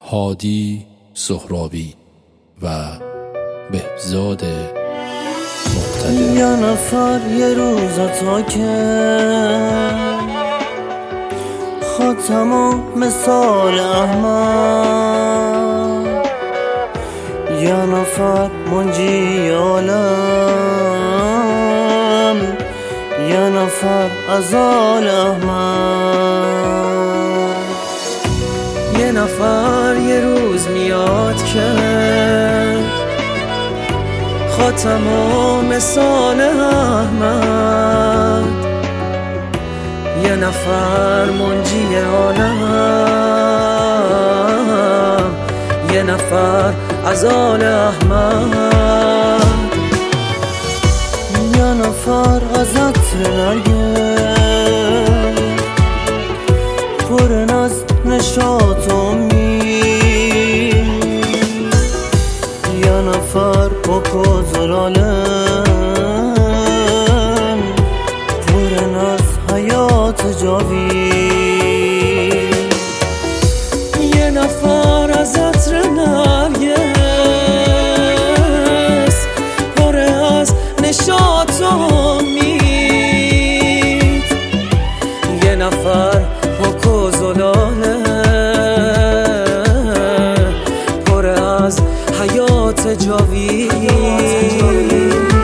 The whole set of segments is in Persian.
هادی سهرابی و بهزاد مقتدر. یه نفر یه روز تا که خاتم و مثال احمد، یه نفر منجی عالم، یه نفر از آل احمد. یه نفر یه روز میاد که خاتم و مثال احمد، یه نفر منجی عالم، یه نفر از آل احمد. یه نفر از عطر نرگس پر از نشاط و امید، یه نفر با کزلالم پر از حیات جاوید. یه نفر از عطر نرگس پر از نشاط و امید، یه نفر با کزلاله پر از حیات جاوید.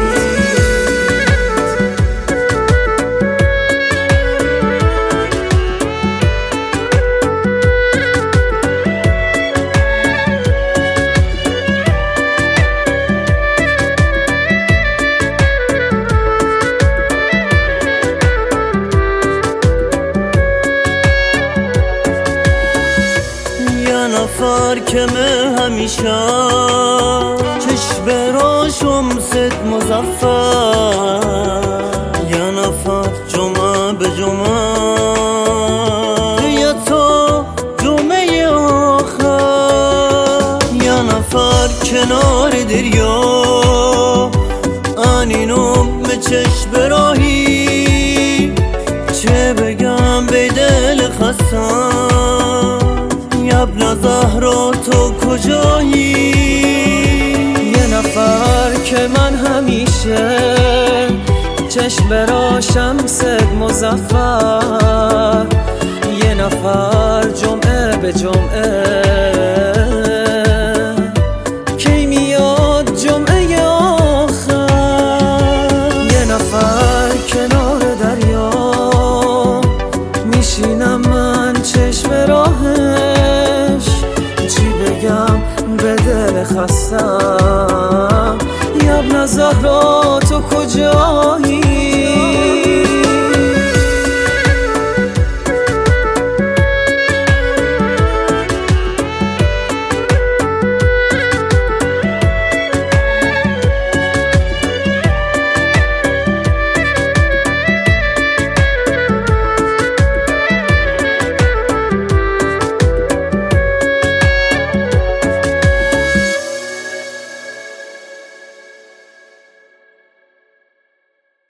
نفر که من همیشه چشم براشم صد مزفر، یه نفر جمعه به جمعه یا تا جمعه آخر، یه نفر کنار دریا انینم به چشم راهی، چه بگم به دل خستم ابن زهرا تو کجایی. یه نفر که من همیشه چشم براشم صد مزفر، یه نفر جمعه به جمعه کی میاد جمعه آخر، یه نفر کنار دریا میشینم من چشم راهه، چی بگم به دل خستم